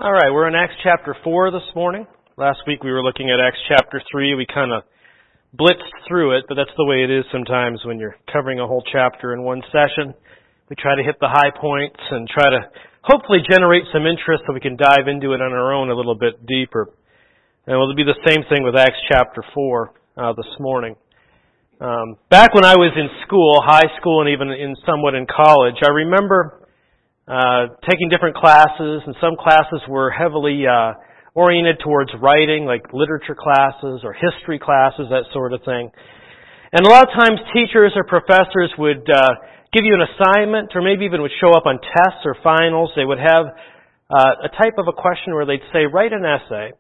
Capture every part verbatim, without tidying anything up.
All right, we're in Acts chapter four this morning. Last week we were looking at Acts chapter three. We kind of blitzed through it, but that's the way it is sometimes when you're covering a whole chapter in one session. We try to hit the high points and try to hopefully generate some interest so we can dive into it on our own a little bit deeper. And it'll be the same thing with Acts chapter four uh, this morning. Um, back when I was in school, high school and even in somewhat in college, I remember Uh, taking different classes, and some classes were heavily uh, oriented towards writing, like literature classes or history classes, that sort of thing. And a lot of times teachers or professors would uh, give you an assignment, or maybe even would show up on tests or finals. They would have uh, a type of a question where they'd say, write an essay,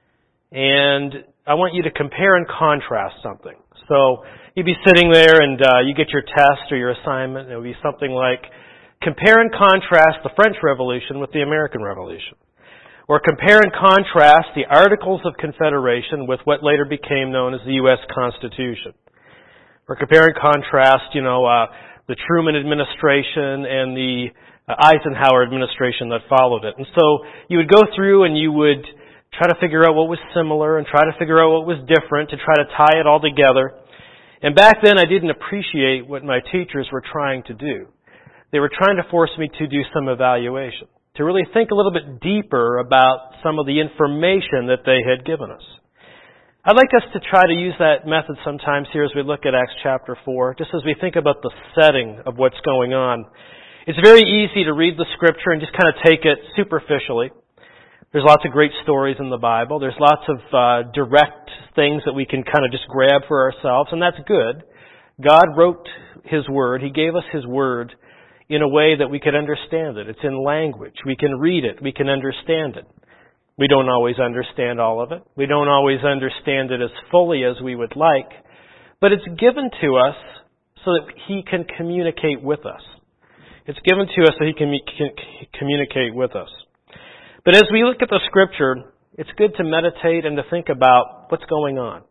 and I want you to compare and contrast something. So you'd be sitting there and uh, you get your test or your assignment, and it would be something like, compare and contrast the French Revolution with the American Revolution. Or compare and contrast the Articles of Confederation with what later became known as the U S Constitution. Or compare and contrast, you know, uh, the Truman administration and the uh, Eisenhower administration that followed it. And so you would go through and you would try to figure out what was similar and try to figure out what was different to try to tie it all together. And back then I didn't appreciate what my teachers were trying to do. They were trying to force me to do some evaluation, to really think a little bit deeper about some of the information that they had given us. I'd like us to try to use that method sometimes here as we look at Acts chapter four, just as we think about the setting of what's going on. It's very easy to read the Scripture and just kind of take it superficially. There's lots of great stories in the Bible. There's lots of uh, direct things that we can kind of just grab for ourselves, and that's good. God wrote His Word. He gave us His Word in a way that we could understand it. It's in language. We can read it. We can understand it. We don't always understand all of it. We don't always understand it as fully as we would like. But it's given to us so that He can communicate with us. It's given to us so He can, can communicate with us. But as we look at the Scripture, it's good to meditate and to think about what's going on.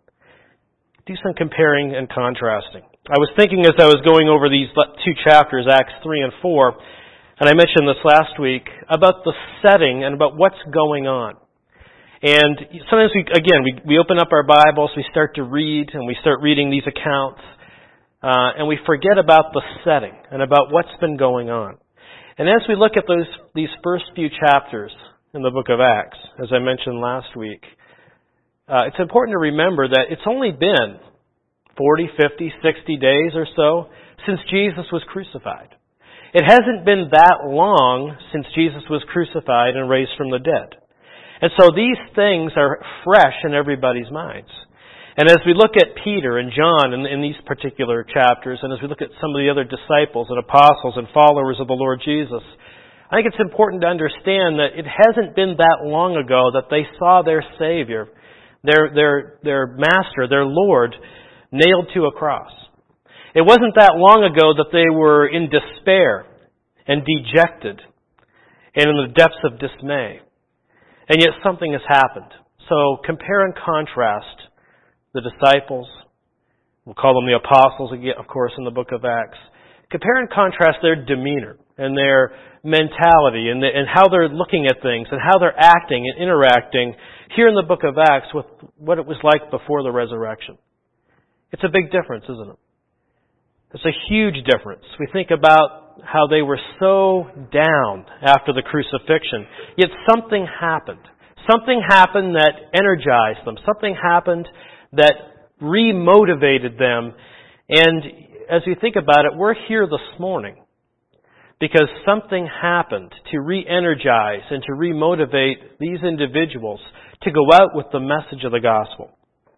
Do some comparing and contrasting. I was thinking as I was going over these two chapters, Acts three and four, and I mentioned this last week, about the setting and about what's going on. And sometimes, we, again, we, we open up our Bibles, we start to read, and we start reading these accounts, uh, and we forget about the setting and about what's been going on. And as we look at those these first few chapters in the book of Acts, as I mentioned last week, uh, it's important to remember that it's only been forty, fifty, sixty days or so since Jesus was crucified. It hasn't been that long since Jesus was crucified and raised from the dead. And so these things are fresh in everybody's minds. And as we look at Peter and John in, in these particular chapters, and as we look at some of the other disciples and apostles and followers of the Lord Jesus, I think it's important to understand that it hasn't been that long ago that they saw their Savior, their, their, their Master, their Lord, nailed to a cross. It wasn't that long ago that they were in despair and dejected and in the depths of dismay. And yet something has happened. So compare and contrast the disciples. We'll call them the apostles, again, of course, in the book of Acts. Compare and contrast their demeanor and their mentality and, the, and how they're looking at things and how they're acting and interacting here in the book of Acts with what it was like before the resurrection. It's a big difference, isn't it? It's a huge difference. We think about how they were so down after the crucifixion, yet something happened. Something happened that energized them. Something happened that remotivated them. And as we think about it, we're here this morning because something happened to re-energize and to remotivate these individuals to go out with the message of the gospel.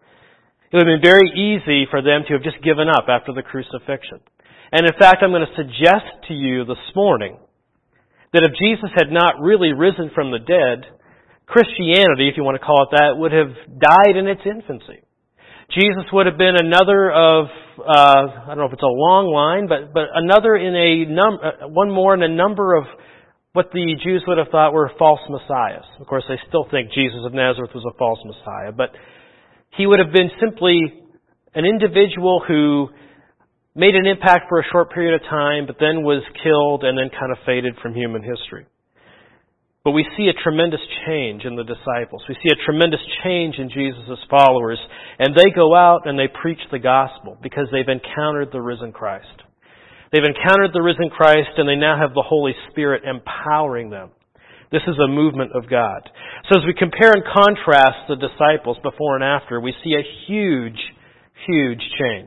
It would have been very easy for them to have just given up after the crucifixion. And in fact, I'm going to suggest to you this morning that if Jesus had not really risen from the dead, Christianity, if you want to call it that, would have died in its infancy. Jesus would have been another of, uh, I don't know if it's a long line, but, but another in a num- uh, one more in a number of what the Jews would have thought were false messiahs. Of course, they still think Jesus of Nazareth was a false messiah, but he would have been simply an individual who made an impact for a short period of time, but then was killed and then kind of faded from human history. But we see a tremendous change in the disciples. We see a tremendous change in Jesus' followers. And they go out and they preach the gospel because they've encountered the risen Christ. They've encountered the risen Christ and they now have the Holy Spirit empowering them. This is a movement of God. So as we compare and contrast the disciples before and after, we see a huge, huge change.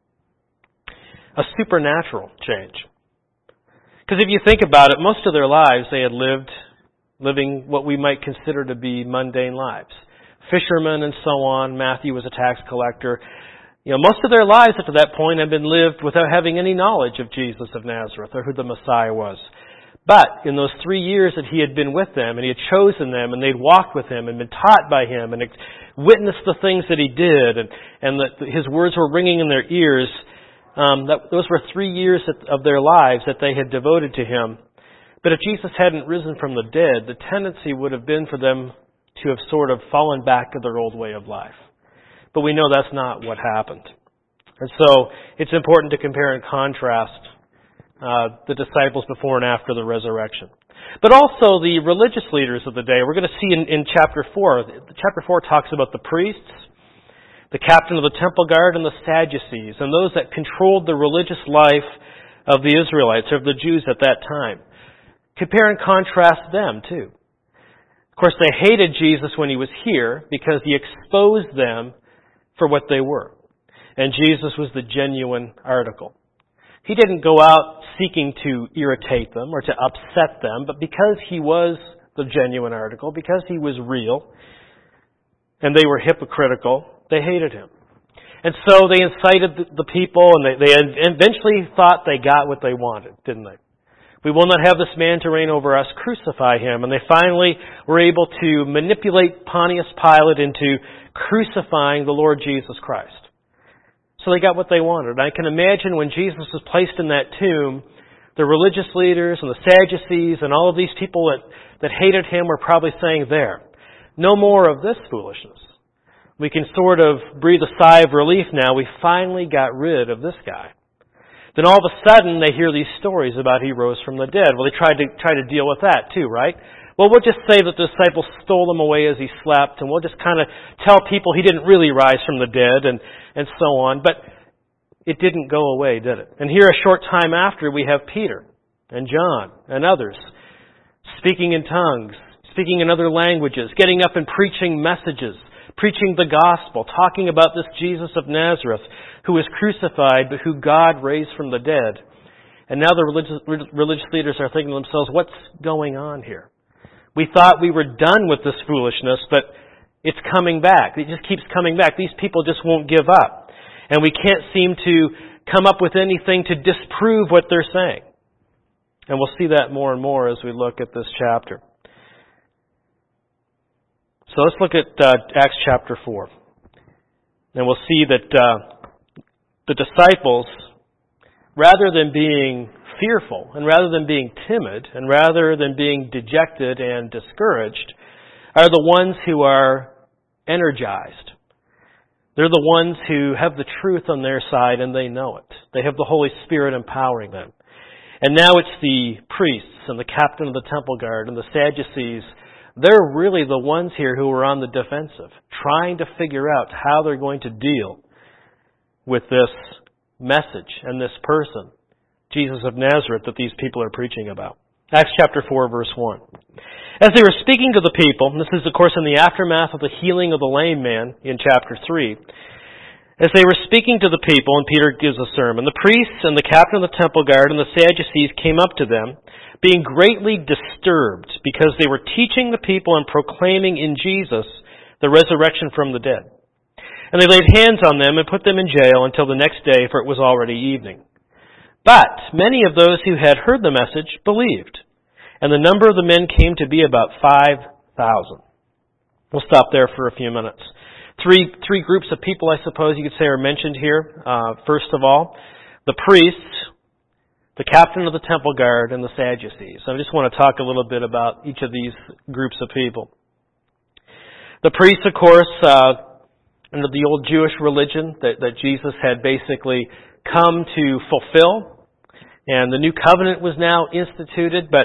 A supernatural change. Because if you think about it, most of their lives they had lived living what we might consider to be mundane lives. Fishermen and so on. Matthew was a tax collector. You know, most of their lives up to that point had been lived without having any knowledge of Jesus of Nazareth or who the Messiah was. But in those three years that he had been with them and he had chosen them and they'd walked with him and been taught by him and witnessed the things that he did and, and that his words were ringing in their ears, um, that, those were three years of their lives that they had devoted to him. But if Jesus hadn't risen from the dead, the tendency would have been for them to have sort of fallen back to their old way of life. But we know that's not what happened. And so it's important to compare and contrast uh, the disciples before and after the resurrection. But also the religious leaders of the day. We're going to see in, in chapter four. Chapter four talks about the priests, the captain of the temple guard, and the Sadducees, and those that controlled the religious life of the Israelites, of the Jews at that time. Compare and contrast them, too. Of course, they hated Jesus when he was here because he exposed them for what they were. And Jesus was the genuine article. He didn't go out seeking to irritate them or to upset them, but because he was the genuine article, because he was real, and they were hypocritical, they hated him. And so they incited the people, and they, they eventually thought they got what they wanted, didn't they? We will not have this man to reign over us. Crucify him. And they finally were able to manipulate Pontius Pilate into crucifying the Lord Jesus Christ. So they got what they wanted. I can imagine when Jesus was placed in that tomb, the religious leaders and the Sadducees and all of these people that, that hated him were probably saying, there, no more of this foolishness. We can sort of breathe a sigh of relief now. We finally got rid of this guy. Then all of a sudden they hear these stories about he rose from the dead. Well, they tried to try to deal with that too, right? Well, we'll just say that the disciples stole him away as he slept, and we'll just kind of tell people he didn't really rise from the dead, and, and so on. But it didn't go away, did it? And here a short time after, we have Peter and John and others speaking in tongues, speaking in other languages, getting up and preaching messages, preaching the gospel, talking about this Jesus of Nazareth who was crucified but who God raised from the dead. And now the religious, religious leaders are thinking to themselves, what's going on here? We thought we were done with this foolishness, but it's coming back. It just keeps coming back. These people just won't give up. And we can't seem to come up with anything to disprove what they're saying. And we'll see that more and more as we look at this chapter. So let's look at uh, Acts chapter four. And we'll see that uh, the disciples, rather than being fearful, and rather than being timid, and rather than being dejected and discouraged, are the ones who are energized. They're the ones who have the truth on their side and they know it. They have the Holy Spirit empowering them. And now it's the priests and the captain of the temple guard and the Sadducees. They're really the ones here who are on the defensive, trying to figure out how they're going to deal with this message and this person, Jesus of Nazareth, that these people are preaching about. Acts chapter four, verse one. As they were speaking to the people, and this is of course in the aftermath of the healing of the lame man in chapter three, as they were speaking to the people, and Peter gives a sermon, the priests and the captain of the temple guard and the Sadducees came up to them, being greatly disturbed because they were teaching the people and proclaiming in Jesus the resurrection from the dead. And they laid hands on them and put them in jail until the next day, for it was already evening. But many of those who had heard the message believed, and the number of the men came to be about five thousand. We'll stop there for a few minutes. Three three groups of people, I suppose you could say, are mentioned here. Uh, first of all, the priests, the captain of the temple guard, and the Sadducees. So I just want to talk a little bit about each of these groups of people. The priests, of course, uh, under the old Jewish religion that, that Jesus had basically come to fulfill, and the new covenant was now instituted, but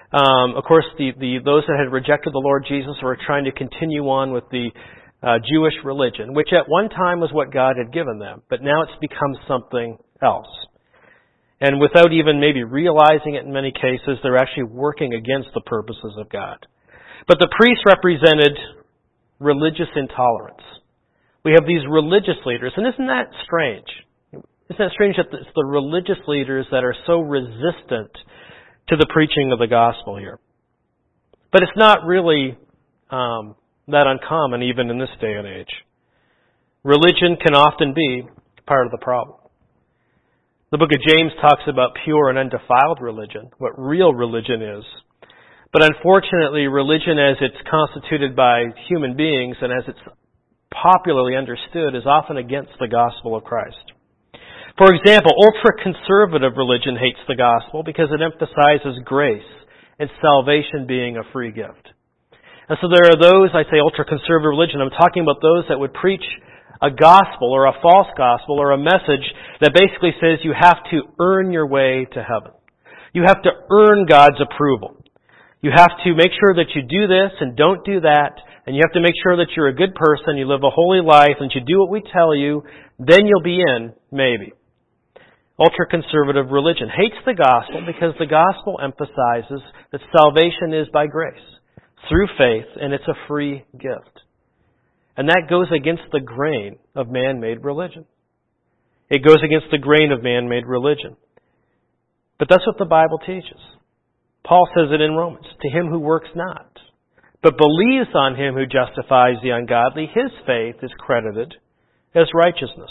Um, of course, the, the those that had rejected the Lord Jesus were trying to continue on with the uh, Jewish religion, which at one time was what God had given them, but now it's become something else. And without even maybe realizing it in many cases, they're actually working against the purposes of God. But the priests represented religious intolerance. We have these religious leaders, and isn't that strange? Isn't that strange that it's the religious leaders that are so resistant to the preaching of the gospel here? But it's not really um, that uncommon even in this day and age. Religion can often be part of the problem. The book of James talks about pure and undefiled religion, what real religion is. But unfortunately, religion as it's constituted by human beings and as it's popularly understood is often against the gospel of Christ. For example, ultra-conservative religion hates the gospel because it emphasizes grace and salvation being a free gift. And so there are those, I say ultra-conservative religion, I'm talking about those that would preach a gospel or a false gospel or a message that basically says you have to earn your way to heaven. You have to earn God's approval. You have to make sure that you do this and don't do that, and you have to make sure that you're a good person, you live a holy life, and you do what we tell you, then you'll be in, maybe. Ultra-conservative religion hates the gospel because the gospel emphasizes that salvation is by grace, through faith, and it's a free gift. And that goes against the grain of man-made religion. It goes against the grain of man-made religion. But that's what the Bible teaches. Paul says it in Romans, to him who works not, but believes on him who justifies the ungodly, his faith is credited as righteousness.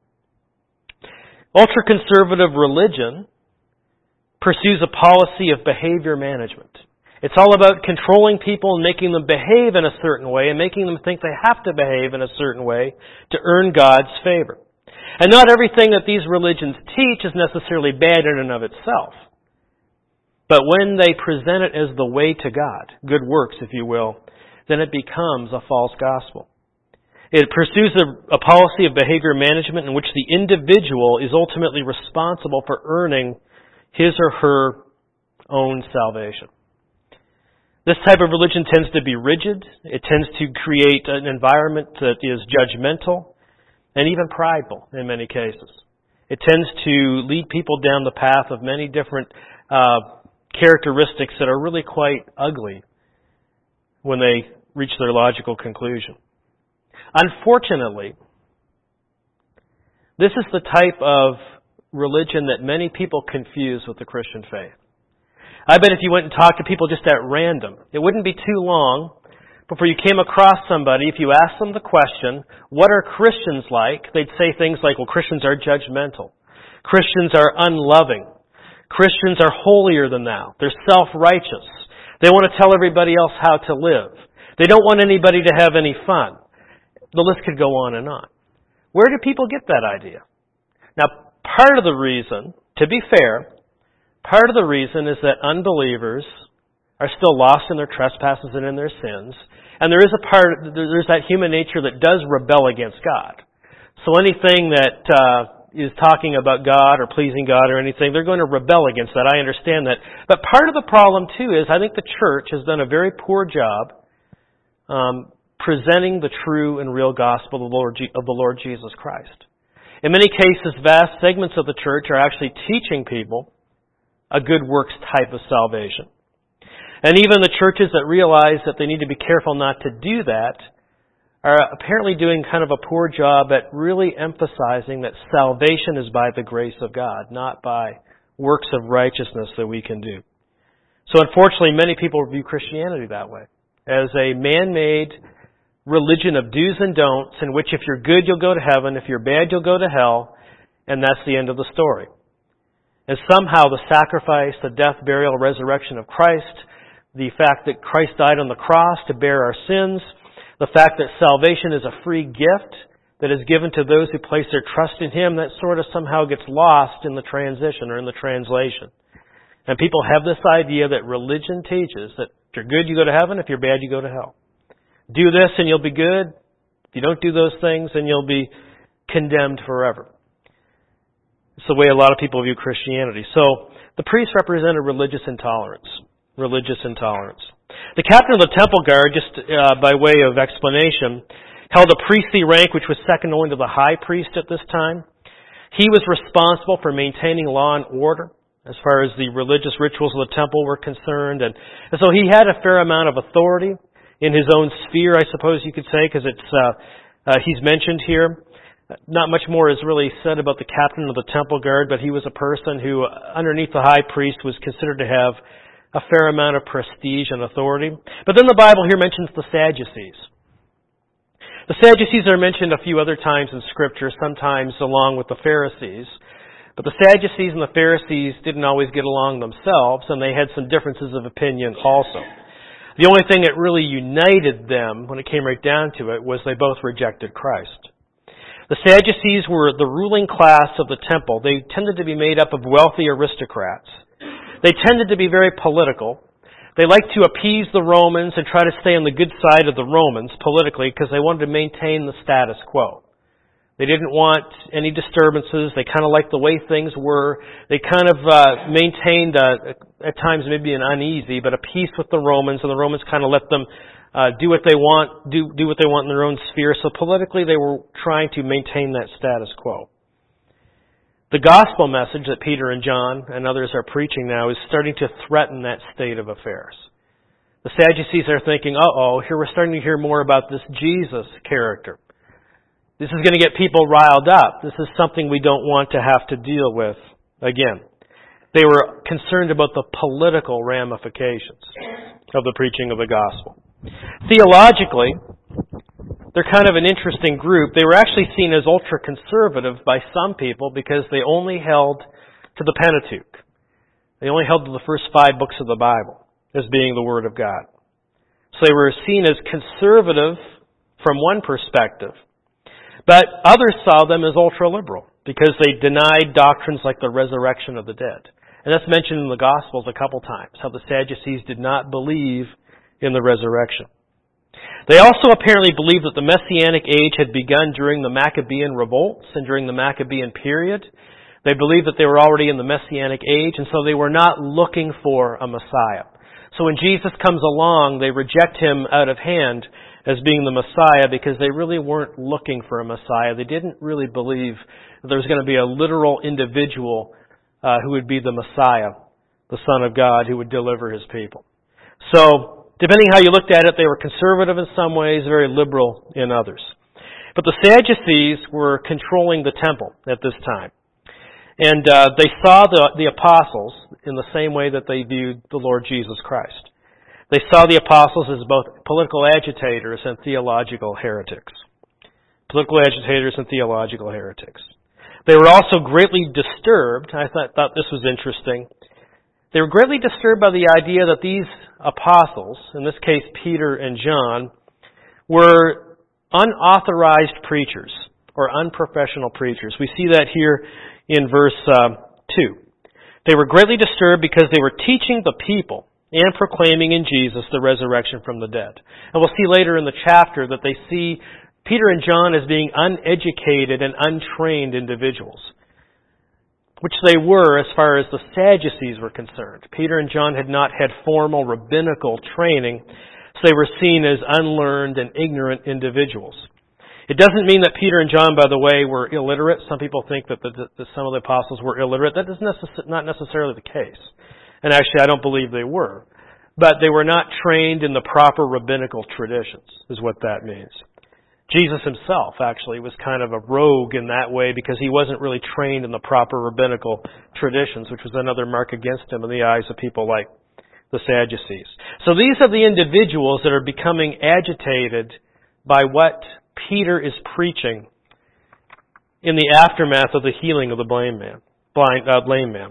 Ultra-conservative religion pursues a policy of behavior management. It's all about controlling people and making them behave in a certain way and making them think they have to behave in a certain way to earn God's favor. And not everything that these religions teach is necessarily bad in and of itself. But when they present it as the way to God, good works, if you will, then it becomes a false gospel. It pursues a, a policy of behavior management in which the individual is ultimately responsible for earning his or her own salvation. This type of religion tends to be rigid. It tends to create an environment that is judgmental and even prideful in many cases. It tends to lead people down the path of many different uh, characteristics that are really quite ugly when they reach their logical conclusion. Unfortunately, this is the type of religion that many people confuse with the Christian faith. I bet if you went and talked to people just at random, it wouldn't be too long before you came across somebody, if you asked them the question, what are Christians like? They'd say things like, well, Christians are judgmental. Christians are unloving. Christians are holier than thou. They're self-righteous. They want to tell everybody else how to live. They don't want anybody to have any fun. The list could go on and on. Where do people get that idea? Now, part of the reason, to be fair, part of the reason is that unbelievers are still lost in their trespasses and in their sins. And there is a part, there's that human nature that does rebel against God. So anything that uh, is talking about God or pleasing God or anything, they're going to rebel against that. I understand that. But part of the problem, too, is I think the church has done a very poor job um, presenting the true and real gospel of the Lord, of the Lord Jesus Christ. In many cases, vast segments of the church are actually teaching people a good works type of salvation. And even the churches that realize that they need to be careful not to do that are apparently doing kind of a poor job at really emphasizing that salvation is by the grace of God, not by works of righteousness that we can do. So unfortunately, many people view Christianity that way, as a man-made religion of do's and don'ts, in which if you're good, you'll go to heaven, if you're bad, you'll go to hell, and that's the end of the story. And somehow the sacrifice, the death, burial, resurrection of Christ, the fact that Christ died on the cross to bear our sins, the fact that salvation is a free gift that is given to those who place their trust in Him, that sort of somehow gets lost in the transition or in the translation. And people have this idea that religion teaches that if you're good, you go to heaven. If you're bad, you go to hell. Do this and you'll be good. If you don't do those things, then you'll be condemned forever. It's the way a lot of people view Christianity. So the priests represented religious intolerance. religious intolerance. The captain of the temple guard, just uh, by way of explanation, held a priestly rank which was second only to the high priest at this time. He was responsible for maintaining law and order as far as the religious rituals of the temple were concerned. And, and so he had a fair amount of authority in his own sphere, I suppose you could say, because it's uh, uh, he's mentioned here. Not much more is really said about the captain of the temple guard, but he was a person who, underneath the high priest, was considered to have a fair amount of prestige and authority. But then the Bible here mentions the Sadducees. The Sadducees are mentioned a few other times in Scripture, sometimes along with the Pharisees. But the Sadducees and the Pharisees didn't always get along themselves, and they had some differences of opinion also. The only thing that really united them, when it came right down to it, was they both rejected Christ. The Sadducees were the ruling class of the temple. They tended to be made up of wealthy aristocrats. They tended to be very political. They liked to appease the Romans and try to stay on the good side of the Romans politically because they wanted to maintain the status quo. They didn't want any disturbances. They kind of liked the way things were. They kind of uh, maintained, uh, at times maybe an uneasy, but a peace with the Romans, and the Romans kind of let them Uh, do what they want, do, do what they want in their own sphere. So politically they were trying to maintain that status quo. The gospel message that Peter and John and others are preaching now is starting to threaten that state of affairs. The Sadducees are thinking, uh-oh, here we're starting to hear more about this Jesus character. This is going to get people riled up. This is something we don't want to have to deal with again. They were concerned about the political ramifications of the preaching of the gospel. Theologically, they're kind of an interesting group. They were actually seen as ultra-conservative by some people because they only held to the Pentateuch. They only held to the first five books of the Bible as being the Word of God. So they were seen as conservative from one perspective, but others saw them as ultra-liberal because they denied doctrines like the resurrection of the dead. And that's mentioned in the Gospels a couple times, how the Sadducees did not believe in the resurrection. They also apparently believed that the Messianic age had begun during the Maccabean revolts and during the Maccabean period. They believed that they were already in the Messianic age, and so they were not looking for a Messiah. So when Jesus comes along, they reject him out of hand as being the Messiah because they really weren't looking for a Messiah. They didn't really believe that there was going to be a literal individual uh, who would be the Messiah, the Son of God, who would deliver his people. So, depending how you looked at it, they were conservative in some ways, very liberal in others. But the Sadducees were controlling the temple at this time. And uh, they saw the, the apostles in the same way that they viewed the Lord Jesus Christ. They saw the apostles as both political agitators and theological heretics. Political agitators and theological heretics. They were also greatly disturbed, I thought, thought this was interesting. They were greatly disturbed by the idea that these apostles, in this case Peter and John, were unauthorized preachers or unprofessional preachers. We see that here in verse uh, two. They were greatly disturbed because they were teaching the people and proclaiming in Jesus the resurrection from the dead. And we'll see later in the chapter that they see Peter and John as being uneducated and untrained individuals, which they were as far as the Sadducees were concerned. Peter and John had not had formal rabbinical training, so they were seen as unlearned and ignorant individuals. It doesn't mean that Peter and John, by the way, were illiterate. Some people think that, the, that some of the apostles were illiterate. That is necess- not necessarily the case. And actually, I don't believe they were. But they were not trained in the proper rabbinical traditions, is what that means. Jesus himself, actually, was kind of a rogue in that way because he wasn't really trained in the proper rabbinical traditions, which was another mark against him in the eyes of people like the Sadducees. So these are the individuals that are becoming agitated by what Peter is preaching in the aftermath of the healing of the blind man, blind, uh, lame man.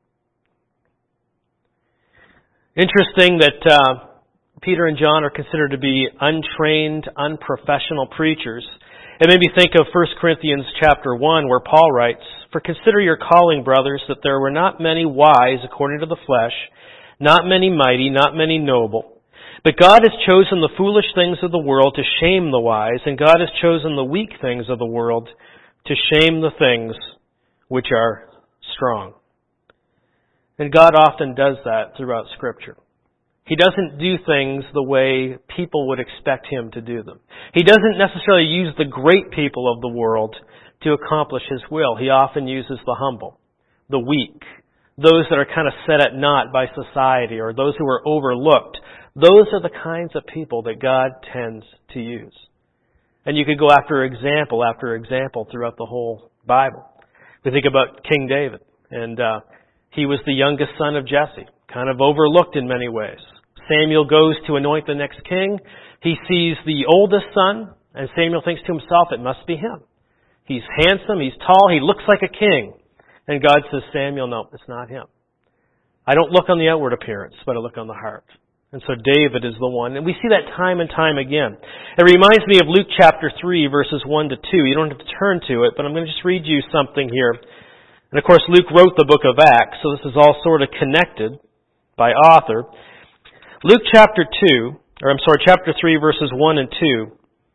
Interesting that uh, Peter and John are considered to be untrained, unprofessional preachers. It made me think of First Corinthians chapter one, where Paul writes, "For consider your calling, brothers, that there were not many wise according to the flesh, not many mighty, not many noble. But God has chosen the foolish things of the world to shame the wise, and God has chosen the weak things of the world to shame the things which are strong." And God often does that throughout Scripture. He doesn't do things the way people would expect Him to do them. He doesn't necessarily use the great people of the world to accomplish His will. He often uses the humble, the weak, those that are kind of set at naught by society or those who are overlooked. Those are the kinds of people that God tends to use. And you could go after example after example throughout the whole Bible. We think about King David, and uh, he was the youngest son of Jesse, kind of overlooked in many ways. Samuel goes to anoint the next king. He sees the oldest son, and Samuel thinks to himself, it must be him. He's handsome, he's tall, he looks like a king. And God says, Samuel, no, it's not him. I don't look on the outward appearance, but I look on the heart. And so David is the one. And we see that time and time again. It reminds me of Luke chapter three, verses one to two. You don't have to turn to it, but I'm going to just read you something here. And of course, Luke wrote the book of Acts, so this is all sort of connected by author. Luke chapter two, or I'm sorry, chapter three, verses one and two.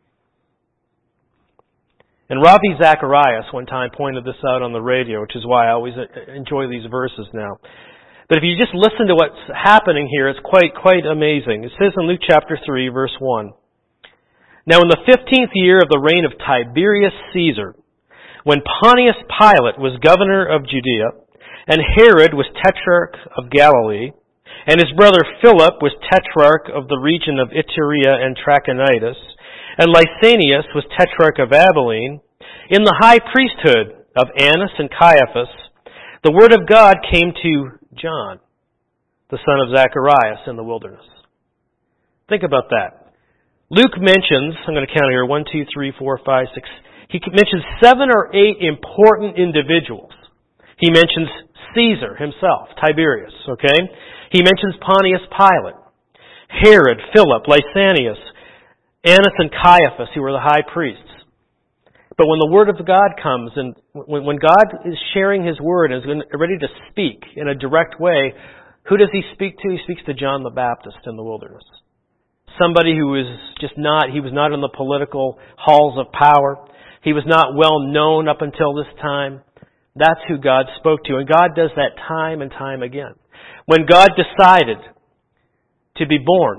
And Ravi Zacharias one time pointed this out on the radio, which is why I always enjoy these verses now. But if you just listen to what's happening here, it's quite, quite amazing. It says in Luke chapter three, verse one, Now in the fifteenth year of the reign of Tiberius Caesar, when Pontius Pilate was governor of Judea, and Herod was tetrarch of Galilee, and his brother Philip was tetrarch of the region of Iturea and Trachonitis, and Lysanias was tetrarch of Abilene, in the high priesthood of Annas and Caiaphas, the word of God came to John, the son of Zacharias, in the wilderness. Think about that. Luke mentions, I'm going to count here, one, two, three, four, five, six. He mentions seven or eight important individuals. He mentions Caesar himself, Tiberius, okay? He mentions Pontius Pilate, Herod, Philip, Lysanias, Annas and Caiaphas, who were the high priests. But when the Word of God comes, and when God is sharing His Word and is ready to speak in a direct way, who does He speak to? He speaks to John the Baptist in the wilderness. Somebody who was just not, he was not in the political halls of power. He was not well known up until this time. That's who God spoke to. And God does that time and time again. When God decided to be born,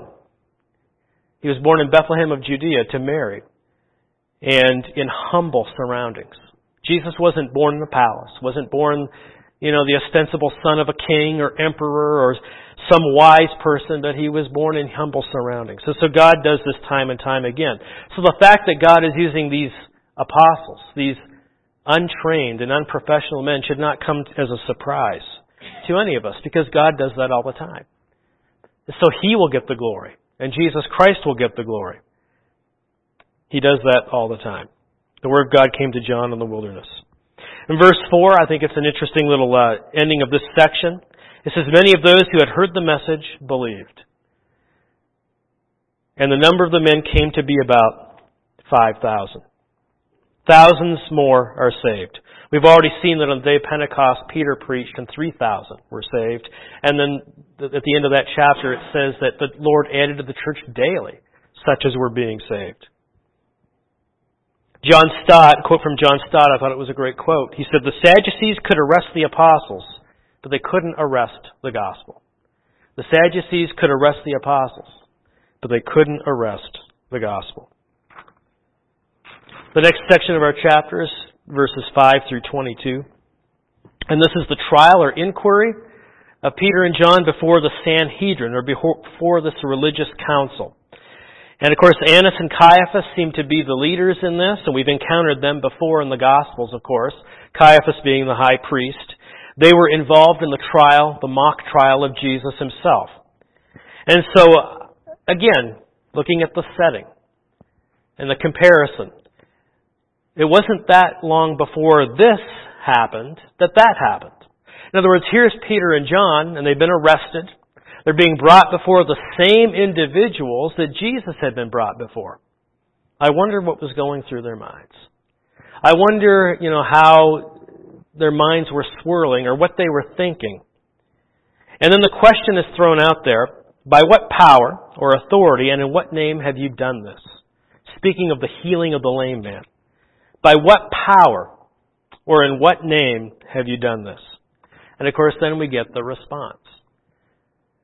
He was born in Bethlehem of Judea to Mary, and in humble surroundings. Jesus wasn't born in a palace, wasn't born, you know, the ostensible son of a king or emperor or some wise person, but He was born in humble surroundings. So, so God does this time and time again. So the fact that God is using these apostles, these untrained and unprofessional men, should not come as a surprise to any of us, because God does that all the time. So He will get the glory, and Jesus Christ will get the glory. He does that all the time. The Word of God came to John in the wilderness. In verse four, I think it's an interesting little uh, ending of this section. It says, Many of those who had heard the message believed. And the number of the men came to be about five thousand. Thousands more are saved. We've already seen that on the day of Pentecost, Peter preached and three thousand were saved. And then at the end of that chapter, it says that the Lord added to the church daily such as were being saved. John Stott, a quote from John Stott, I thought it was a great quote. He said, The Sadducees could arrest the apostles, but they couldn't arrest the gospel. The Sadducees could arrest the apostles, but they couldn't arrest the gospel. The next section of our chapter is verses five through twenty-two. And this is the trial or inquiry of Peter and John before the Sanhedrin, or before this religious council. And of course, Annas and Caiaphas seem to be the leaders in this, and we've encountered them before in the Gospels, of course. Caiaphas being the high priest. They were involved in the trial, the mock trial of Jesus Himself. And so, again, looking at the setting and the comparison, it wasn't that long before this happened that that happened. In other words, here's Peter and John, and they've been arrested. They're being brought before the same individuals that Jesus had been brought before. I wonder what was going through their minds. I wonder, you know, how their minds were swirling or what they were thinking. And then the question is thrown out there, by what power or authority and in what name have you done this? Speaking of the healing of the lame man. By what power or in what name have you done this? And of course then we get the response.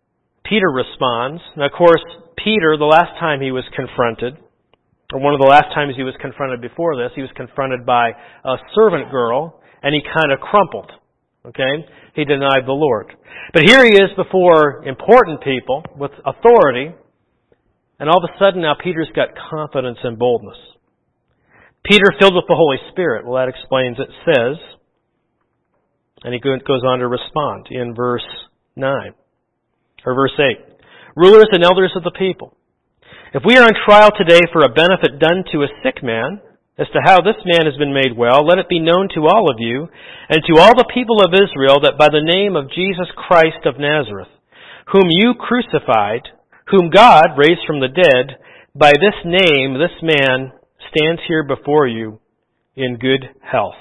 Peter responds. Now, of course, Peter, the last time he was confronted, or one of the last times he was confronted before this, he was confronted by a servant girl, and he kind of crumpled. Okay? He denied the Lord. But here he is before important people with authority, and all of a sudden now Peter's got confidence and boldness. Peter filled with the Holy Spirit. Well, that explains it. Says, and he goes on to respond in verse nine, or verse eight. Rulers and elders of the people, if we are on trial today for a benefit done to a sick man, as to how this man has been made well, let it be known to all of you and to all the people of Israel that by the name of Jesus Christ of Nazareth, whom you crucified, whom God raised from the dead, by this name this man stands here before you in good health.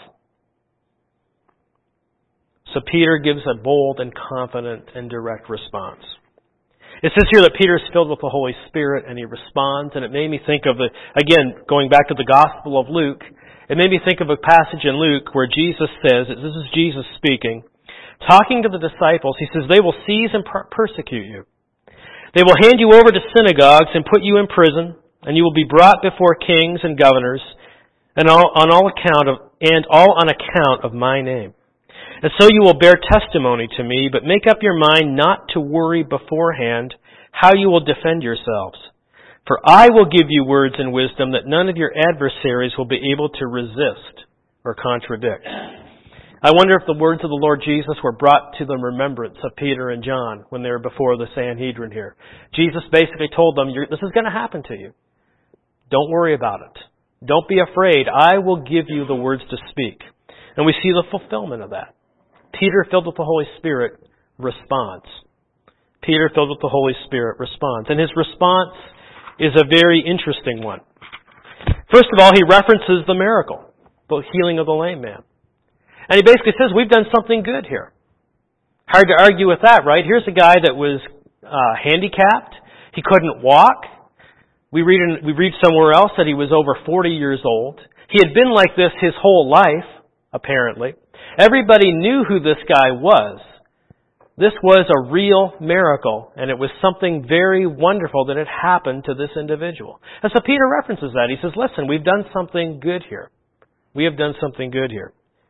So Peter gives a bold and confident and direct response. It says here that Peter is filled with the Holy Spirit and he responds, and it made me think of, the, again, going back to the Gospel of Luke, it made me think of a passage in Luke where Jesus says, this is Jesus speaking, talking to the disciples, he says, they will seize and per- persecute you. They will hand you over to synagogues and put you in prison, and you will be brought before kings and governors, and all, on all account of, and all on account of my name. And so you will bear testimony to me, but make up your mind not to worry beforehand how you will defend yourselves. For I will give you words and wisdom that none of your adversaries will be able to resist or contradict. I wonder if the words of the Lord Jesus were brought to the remembrance of Peter and John when they were before the Sanhedrin here. Jesus basically told them, this is going to happen to you. Don't worry about it. Don't be afraid. I will give you the words to speak. And we see the fulfillment of that. Peter, filled with the Holy Spirit, responds. Peter, filled with the Holy Spirit, responds. And his response is a very interesting one. First of all, he references the miracle, the healing of the lame man. And he basically says, we've done something good here. Hard to argue with that, right? Here's a guy that was uh, handicapped. He couldn't walk. We read, in, we read somewhere else that he was over forty years old. He had been like this his whole life, apparently. Everybody knew who this guy was. This was a real miracle, and it was something very wonderful that had happened to this individual. And so Peter references that. He says, listen, we've done something good here. We have done something good here.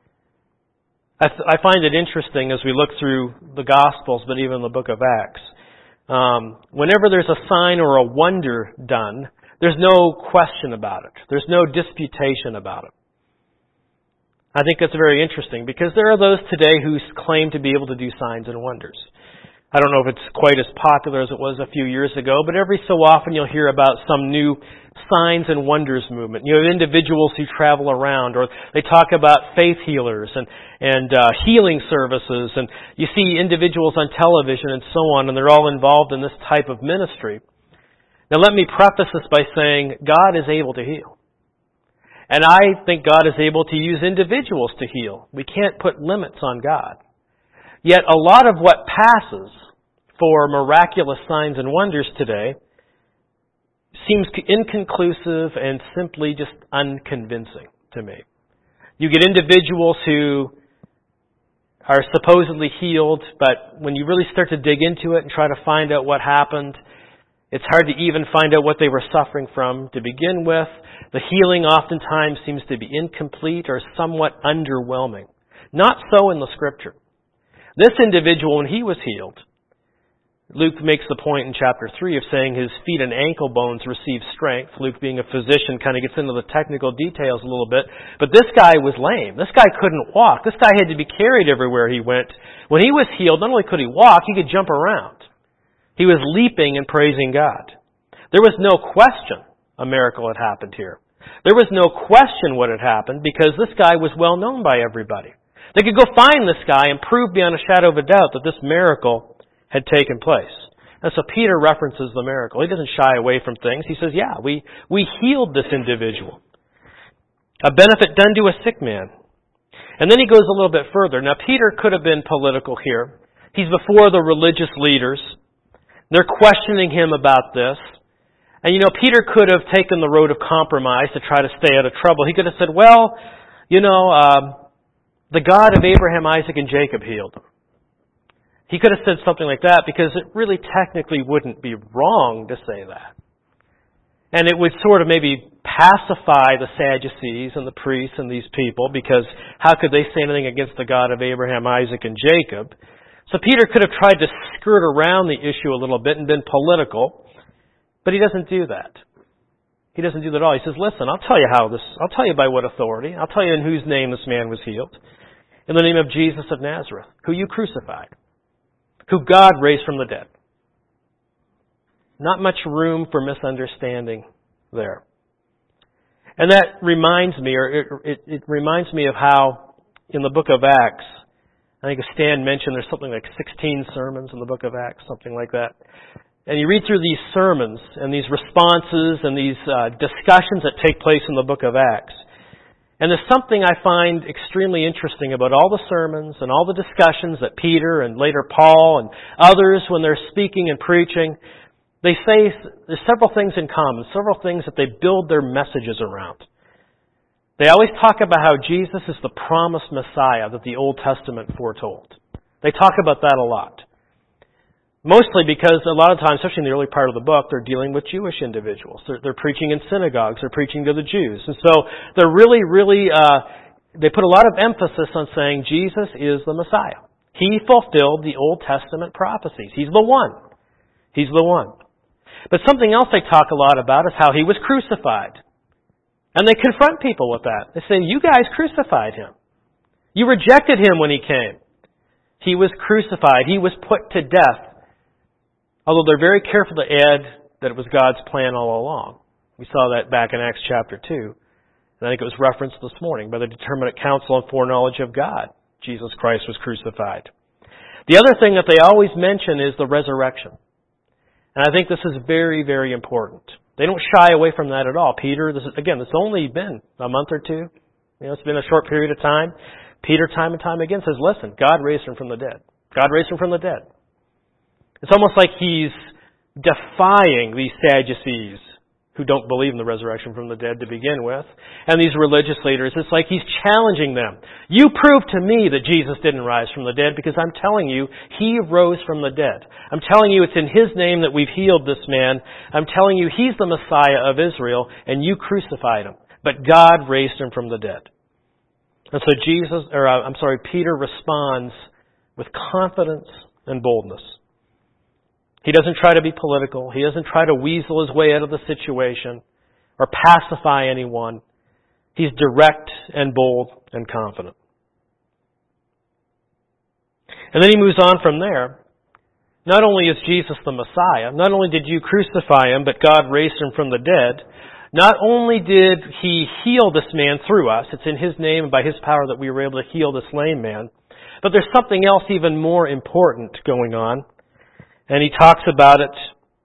I, th- I find it interesting as we look through the Gospels, but even the book of Acts. Um, whenever there's a sign or a wonder done, there's no question about it. There's no disputation about it. I think that's very interesting because there are those today who claim to be able to do signs and wonders. I don't know if it's quite as popular as it was a few years ago, but every so often you'll hear about some new signs and wonders movement. You know, individuals who travel around, or they talk about faith healers and, and uh, healing services, and you see individuals on television and so on, and they're all involved in this type of ministry. Now let me preface this by saying God is able to heal. And I think God is able to use individuals to heal. We can't put limits on God. Yet a lot of what passes for miraculous signs and wonders today seems inconclusive and simply just unconvincing to me. You get individuals who are supposedly healed, but when you really start to dig into it and try to find out what happened, it's hard to even find out what they were suffering from to begin with. The healing oftentimes seems to be incomplete or somewhat underwhelming. Not so in the Scripture. This individual, when he was healed, Luke makes the point in chapter three of saying his feet and ankle bones received strength. Luke, being a physician, kind of gets into the technical details a little bit. But this guy was lame. This guy couldn't walk. This guy had to be carried everywhere he went. When he was healed, not only could he walk, he could jump around. He was leaping and praising God. There was no question a miracle had happened here. There was no question what had happened because this guy was well known by everybody. They could go find this guy and prove beyond a shadow of a doubt that this miracle had taken place. And so Peter references the miracle. He doesn't shy away from things. He says, yeah, we, we healed this individual. A benefit done to a sick man. And then he goes a little bit further. Now, Peter could have been political here. He's before the religious leaders. They're questioning him about this. And you know, Peter could have taken the road of compromise to try to stay out of trouble. He could have said, well, you know, um, the God of Abraham, Isaac, and Jacob healed him. He could have said something like that because it really technically wouldn't be wrong to say that. And it would sort of maybe pacify the Sadducees and the priests and these people, because how could they say anything against the God of Abraham, Isaac, and Jacob? So Peter could have tried to skirt around the issue a little bit and been political, but he doesn't do that. He doesn't do that at all. He says, listen, I'll tell you how this, I'll tell you by what authority. I'll tell you in whose name this man was healed. In the name of Jesus of Nazareth, who you crucified, who God raised from the dead. Not much room for misunderstanding there. And that reminds me, or it, it, it reminds me of how in the book of Acts, I think Stan mentioned there's something like sixteen sermons in the book of Acts, something like that. And you read through these sermons and these responses and these uh, discussions that take place in the book of Acts. And there's something I find extremely interesting about all the sermons and all the discussions that Peter and later Paul and others, when they're speaking and preaching, they say there's several things in common, several things that they build their messages around. They always talk about how Jesus is the promised Messiah that the Old Testament foretold. They talk about that a lot. Mostly because a lot of times, especially in the early part of the book, they're dealing with Jewish individuals. They're, they're preaching in synagogues. They're preaching to the Jews. And so they're really, really, uh, they put a lot of emphasis on saying Jesus is the Messiah. He fulfilled the Old Testament prophecies. He's the one. He's the one. But something else they talk a lot about is how He was crucified. And they confront people with that. They say, you guys crucified Him. You rejected Him when He came. He was crucified. He was put to death. Although they're very careful to add that it was God's plan all along. We saw that back in Acts chapter two. And I think it was referenced this morning by the determinate counsel and foreknowledge of God. Jesus Christ was crucified. The other thing that they always mention is the resurrection. And I think this is very, very important. They don't shy away from that at all. Peter, this is, again, it's only been a month or two. You know, it's been a short period of time. Peter, time and time again, says, listen, God raised Him from the dead. God raised Him from the dead. It's almost like he's defying these Sadducees who don't believe in the resurrection from the dead to begin with, and these religious leaders. It's like he's challenging them. You prove to me that Jesus didn't rise from the dead, because I'm telling you, He rose from the dead. I'm telling you it's in His name that we've healed this man. I'm telling you He's the Messiah of Israel, and you crucified Him. But God raised Him from the dead. And so Jesus, or uh, I'm sorry, Peter responds with confidence and boldness. He doesn't try to be political. He doesn't try to weasel his way out of the situation or pacify anyone. He's direct and bold and confident. And then he moves on from there. Not only is Jesus the Messiah, not only did you crucify Him, but God raised Him from the dead. Not only did He heal this man through us, it's in His name and by His power that we were able to heal this lame man, but there's something else even more important going on. And he talks about it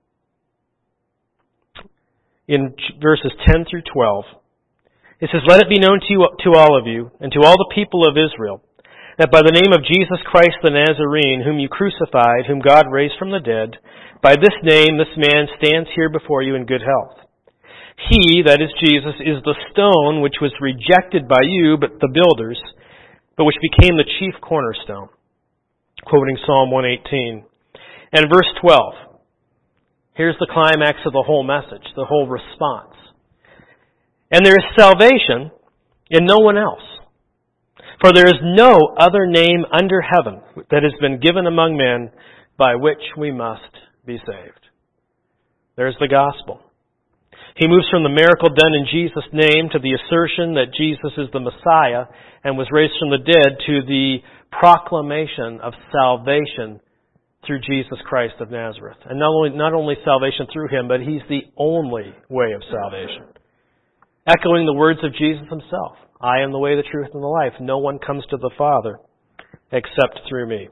in verses ten through twelve. It says, let it be known to you, to all of you, and to all the people of Israel, that by the name of Jesus Christ the Nazarene, whom you crucified, whom God raised from the dead, by this name this man stands here before you in good health. He, that is Jesus, is the stone which was rejected by you, but the builders, but which became the chief cornerstone. Quoting Psalm one eighteen. And verse twelve. Here's the climax of the whole message, the whole response. And there is salvation in no one else. For there is no other name under heaven that has been given among men by which we must be saved. There's the gospel. He moves from the miracle done in Jesus' name to the assertion that Jesus is the Messiah and was raised from the dead to the proclamation of salvation through Jesus Christ of Nazareth. And not only, not only salvation through Him, but He's the only way of salvation. Echoing the words of Jesus Himself. I am the way, the truth, and the life. No one comes to the Father except through me.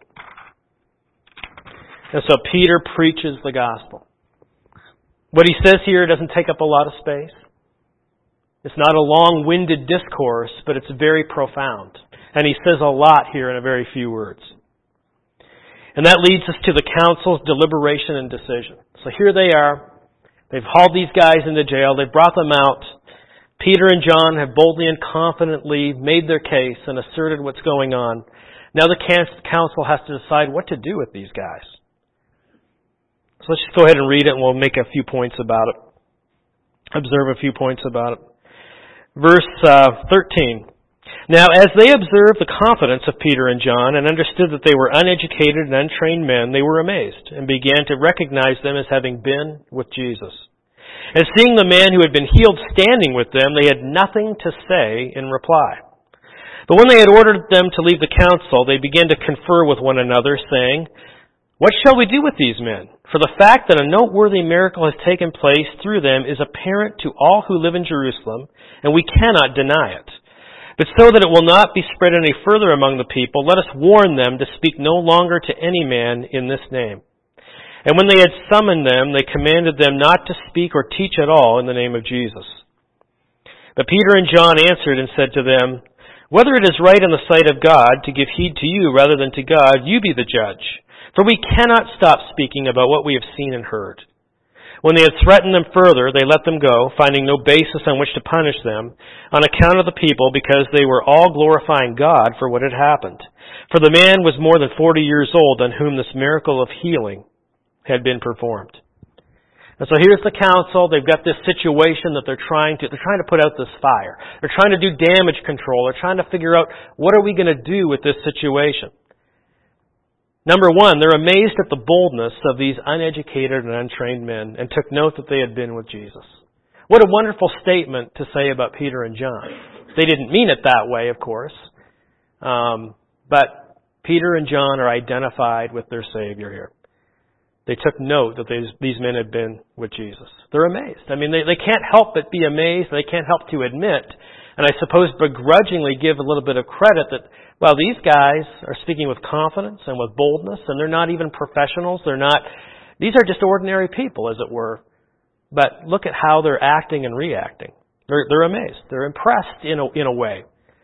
And so Peter preaches the gospel. What he says here doesn't take up a lot of space. It's not a long-winded discourse, but it's very profound. And he says a lot here in a very few words. And that leads us to the council's deliberation and decision. So here they are. They've hauled these guys into jail. They've brought them out. Peter and John have boldly and confidently made their case and asserted what's going on. Now the council has to decide what to do with these guys. So let's just go ahead and read it, and we'll make a few points about it. Observe a few points about it. Verse uh, thirteen. Now as they observed the confidence of Peter and John and understood that they were uneducated and untrained men, they were amazed and began to recognize them as having been with Jesus. And seeing the man who had been healed standing with them, they had nothing to say in reply. But when they had ordered them to leave the council, they began to confer with one another, saying, "What shall we do with these men? For the fact that a noteworthy miracle has taken place through them is apparent to all who live in Jerusalem, and we cannot deny it. But so that it will not be spread any further among the people, let us warn them to speak no longer to any man in this name." And when they had summoned them, they commanded them not to speak or teach at all in the name of Jesus. But Peter and John answered and said to them, "Whether it is right in the sight of God to give heed to you rather than to God, you be the judge. For we cannot stop speaking about what we have seen and heard." When they had threatened them further, they let them go, finding no basis on which to punish them, on account of the people, because they were all glorifying God for what had happened. For the man was more than forty years old on whom this miracle of healing had been performed. And so here's the council. They've got this situation that they're trying to, they're trying to put out this fire. They're trying to do damage control. They're trying to figure out, what are we going to do with this situation? Number one, they're amazed at the boldness of these uneducated and untrained men and took note that they had been with Jesus. What a wonderful statement to say about Peter and John. They didn't mean it that way, of course. Um, but Peter and John are identified with their Savior here. They took note that these, these men had been with Jesus. They're amazed. I mean, they, they can't help but be amazed. They can't help to admit, and I suppose begrudgingly give a little bit of credit that, well, these guys are speaking with confidence and with boldness, and they're not even professionals. They're not, these are just ordinary people, as it were. But look at how they're acting and reacting. They're, they're amazed. They're impressed in a, in a way.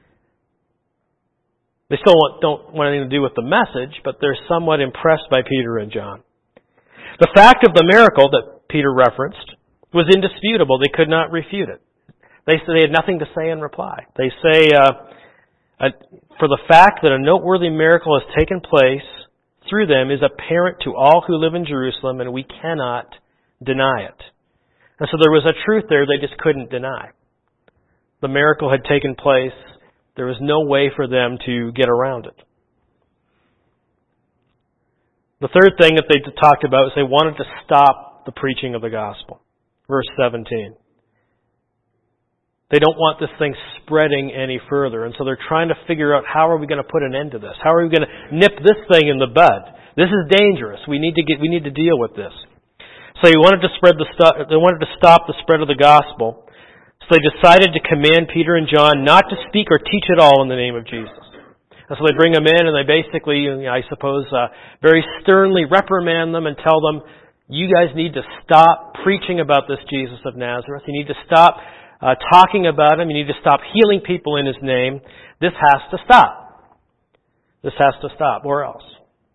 They still want, don't want anything to do with the message, but they're somewhat impressed by Peter and John. The fact of the miracle that Peter referenced was indisputable. They could not refute it. They said they had nothing to say in reply. They say, uh, uh, for the fact that a noteworthy miracle has taken place through them is apparent to all who live in Jerusalem, and we cannot deny it. And so there was a truth there they just couldn't deny. The miracle had taken place. There was no way for them to get around it. The third thing that they talked about is they wanted to stop the preaching of the gospel. Verse seventeen. They don't want this thing spreading any further, and so they're trying to figure out, how are we going to put an end to this? How are we going to nip this thing in the bud? This is dangerous. We need to get. We need to deal with this. So they wanted to spread the stu- They wanted to stop the spread of the gospel. So they decided to command Peter and John not to speak or teach at all in the name of Jesus. And so they bring them in, and they basically, you know, I suppose, uh, very sternly reprimand them and tell them, you guys need to stop preaching about this Jesus of Nazareth. You need to stop uh, talking about Him. You need to stop healing people in His name. This has to stop. This has to stop, or else.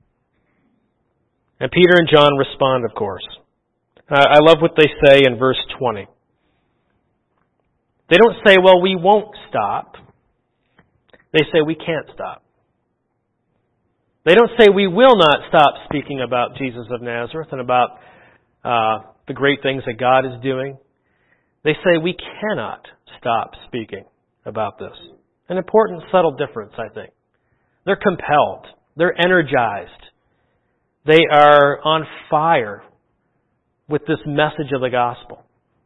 And Peter and John respond, of course. Uh, I love what they say in verse twenty. They don't say, well, we won't stop. They say, we can't stop. They don't say, we will not stop speaking about Jesus of Nazareth and about uh, the great things that God is doing. They say, we cannot stop speaking about this. An important, subtle difference, I think. They're compelled. They're energized. They are on fire with this message of the gospel.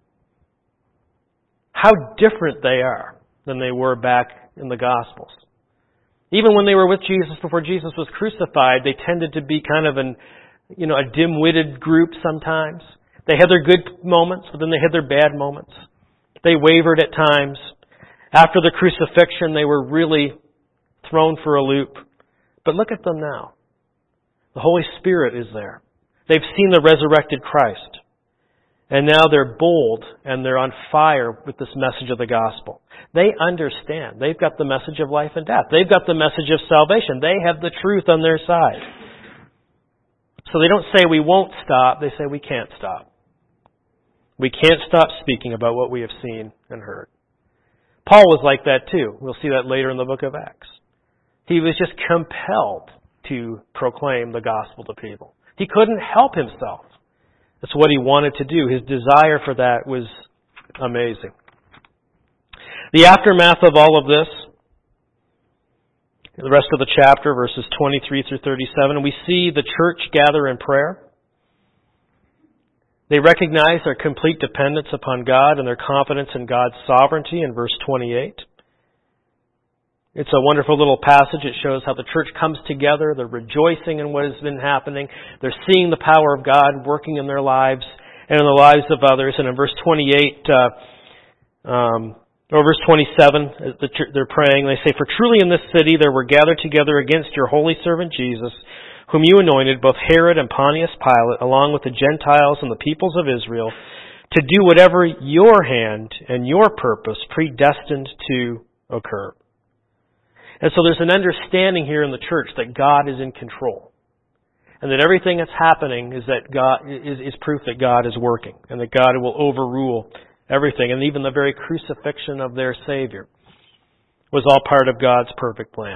How different they are than they were back in the Gospels. Even when they were with Jesus before Jesus was crucified, they tended to be kind of an, you know, a dim-witted group sometimes. They had their good moments, but then they had their bad moments. They wavered at times. After the crucifixion, they were really thrown for a loop. But look at them now. The Holy Spirit is there. They've seen the resurrected Christ. And now they're bold and they're on fire with this message of the gospel. They understand. They've got the message of life and death. They've got the message of salvation. They have the truth on their side. So they don't say we won't stop. They say we can't stop. We can't stop speaking about what we have seen and heard. Paul was like that too. We'll see that later in the book of Acts. He was just compelled to proclaim the gospel to people. He couldn't help himself. That's what he wanted to do. His desire for that was amazing. The aftermath of all of this, the rest of the chapter, verses twenty-three through thirty-seven, we see the church gather in prayer. They recognize their complete dependence upon God and their confidence in God's sovereignty in verse twenty-eight. It's a wonderful little passage. It shows how the church comes together. They're rejoicing in what has been happening. They're seeing the power of God working in their lives and in the lives of others. And in verse twenty-eight, uh, um, or verse twenty-seven, they're praying. They say, "For truly in this city there were gathered together against your holy servant Jesus, whom you anointed, both Herod and Pontius Pilate, along with the Gentiles and the peoples of Israel, to do whatever your hand and your purpose predestined to occur." And so there's an understanding here in the church that God is in control. And that everything that's happening is that God is, is proof that God is working and that God will overrule everything. And even the very crucifixion of their Savior was all part of God's perfect plan.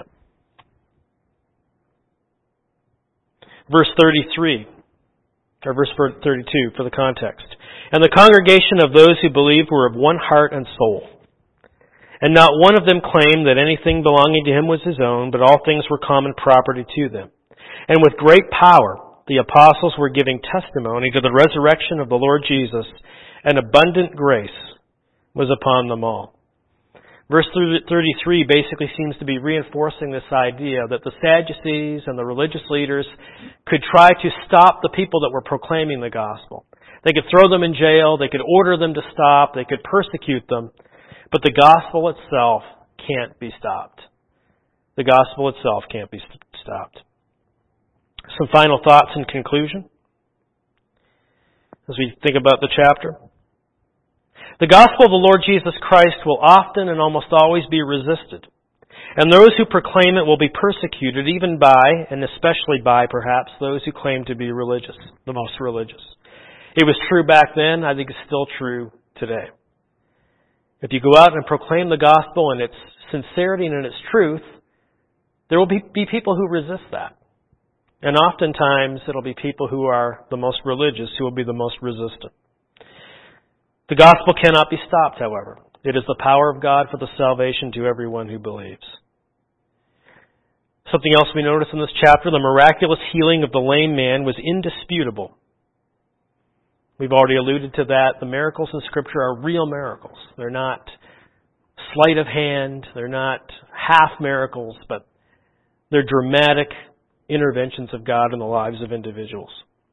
Verse thirty-three, or verse thirty-two for the context. "And the congregation of those who believed were of one heart and soul. And not one of them claimed that anything belonging to him was his own, but all things were common property to them. And with great power the apostles were giving testimony to the resurrection of the Lord Jesus, and abundant grace was upon them all." Verse thirty-three basically seems to be reinforcing this idea that the Sadducees and the religious leaders could try to stop the people that were proclaiming the gospel. They could throw them in jail, they could order them to stop, they could persecute them. But the gospel itself can't be stopped. The gospel itself can't be stopped. Some final thoughts in conclusion as we think about the chapter. The gospel of the Lord Jesus Christ will often and almost always be resisted. And those who proclaim it will be persecuted, even by, and especially by, perhaps, those who claim to be religious, the most religious. It was true back then. I think it's still true today. If you go out and proclaim the gospel in its sincerity and in its truth, there will be, be people who resist that. And oftentimes it'll be people who are the most religious who will be the most resistant. The gospel cannot be stopped, however. It is the power of God for the salvation to everyone who believes. Something else we notice in this chapter, the miraculous healing of the lame man was indisputable. We've already alluded to that. The miracles in Scripture are real miracles. They're not sleight of hand. They're not half miracles, but they're dramatic interventions of God in the lives of individuals.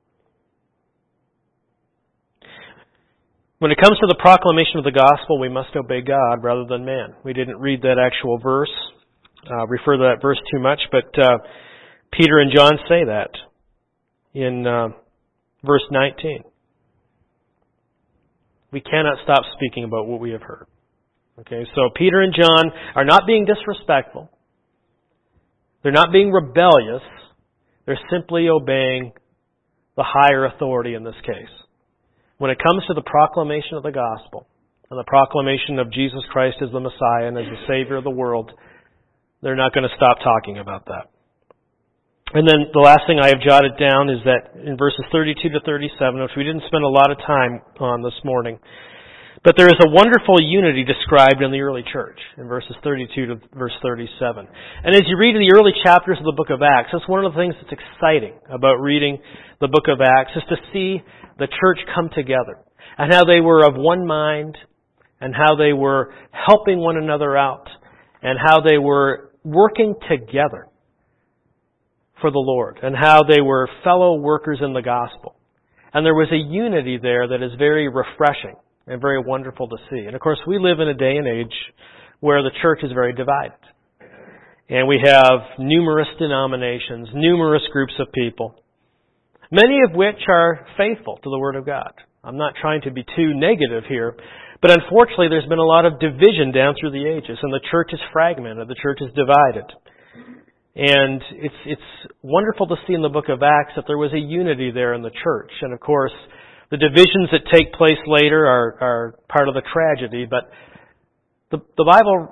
When it comes to the proclamation of the gospel, we must obey God rather than man. We didn't read that actual verse, uh, refer to that verse too much, but uh, Peter and John say that in uh, verse nineteen. We cannot stop speaking about what we have heard. Okay, so Peter and John are not being disrespectful. They're not being rebellious. They're simply obeying the higher authority in this case. When it comes to the proclamation of the gospel and the proclamation of Jesus Christ as the Messiah and as the Savior of the world, they're not going to stop talking about that. And then the last thing I have jotted down is that in verses thirty-two to thirty-seven, which we didn't spend a lot of time on this morning, but there is a wonderful unity described in the early church in verses thirty-two to verse thirty-seven. And as you read the early chapters of the book of Acts, that's one of the things that's exciting about reading the book of Acts, is to see the church come together and how they were of one mind and how they were helping one another out and how they were working together for the Lord, and how they were fellow workers in the gospel. And there was a unity there that is very refreshing and very wonderful to see. And of course, we live in a day and age where the church is very divided. And we have numerous denominations, numerous groups of people, many of which are faithful to the Word of God. I'm not trying to be too negative here, but unfortunately there's been a lot of division down through the ages, and the church is fragmented, the church is divided. And it's it's wonderful to see in the book of Acts that there was a unity there in the church. And of course, the divisions that take place later are, are part of the tragedy. But the, the Bible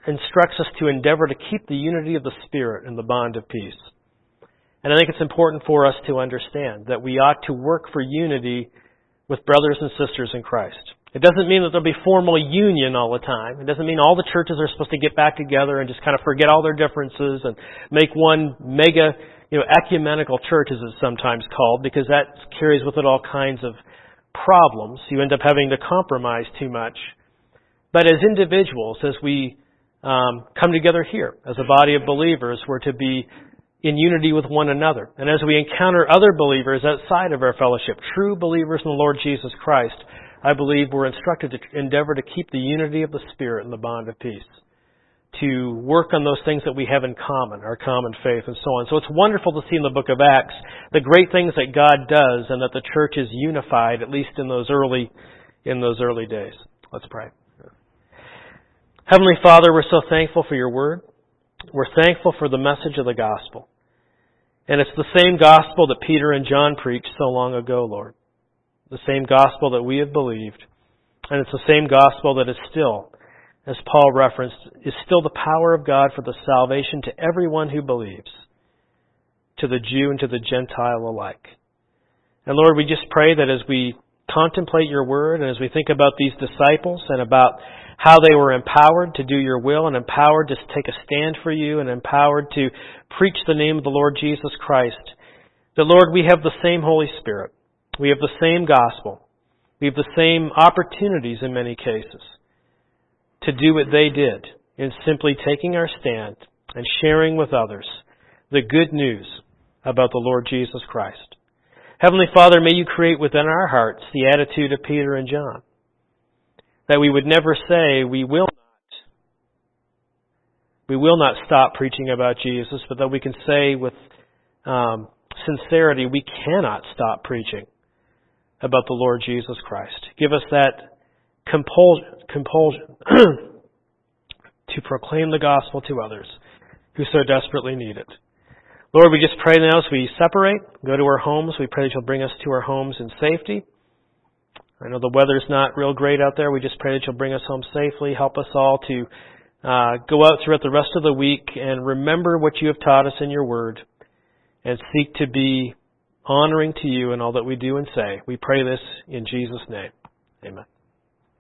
instructs us to endeavor to keep the unity of the Spirit and the bond of peace. And I think it's important for us to understand that we ought to work for unity with brothers and sisters in Christ. It doesn't mean that there'll be formal union all the time. It doesn't mean all the churches are supposed to get back together and just kind of forget all their differences and make one mega, you know, ecumenical church, as it's sometimes called, because that carries with it all kinds of problems. You end up having to compromise too much. But as individuals, as we um, come together here as a body of believers, we're to be in unity with one another. And as we encounter other believers outside of our fellowship, true believers in the Lord Jesus Christ, I believe we're instructed to endeavor to keep the unity of the Spirit and the bond of peace, to work on those things that we have in common, our common faith and so on. So it's wonderful to see in the book of Acts the great things that God does and that the church is unified, at least in those early, in those early days. Let's pray. Heavenly Father, we're so thankful for your word. We're thankful for the message of the gospel. And it's the same gospel that Peter and John preached so long ago, Lord. The same gospel that we have believed. And it's the same gospel that is still, as Paul referenced, is still the power of God for the salvation to everyone who believes, to the Jew and to the Gentile alike. And Lord, we just pray that as we contemplate your word and as we think about these disciples and about how they were empowered to do your will and empowered to take a stand for you and empowered to preach the name of the Lord Jesus Christ, that, Lord, we have the same Holy Spirit. We have the same gospel. We have the same opportunities in many cases to do what they did in simply taking our stand and sharing with others the good news about the Lord Jesus Christ. Heavenly Father, may you create within our hearts the attitude of Peter and John, that we would never say, we will not, we will not stop preaching about Jesus, but that we can say with um, sincerity, we cannot stop preaching about the Lord Jesus Christ. Give us that compulsion, compulsion to proclaim the gospel to others who so desperately need it. Lord, we just pray now as we separate, go to our homes, we pray that you'll bring us to our homes in safety. I know the weather's not real great out there. We just pray that you'll bring us home safely. Help us all to uh, go out throughout the rest of the week and remember what you have taught us in your word and seek to be honoring to you in all that we do and say. We pray this in Jesus' name. Amen.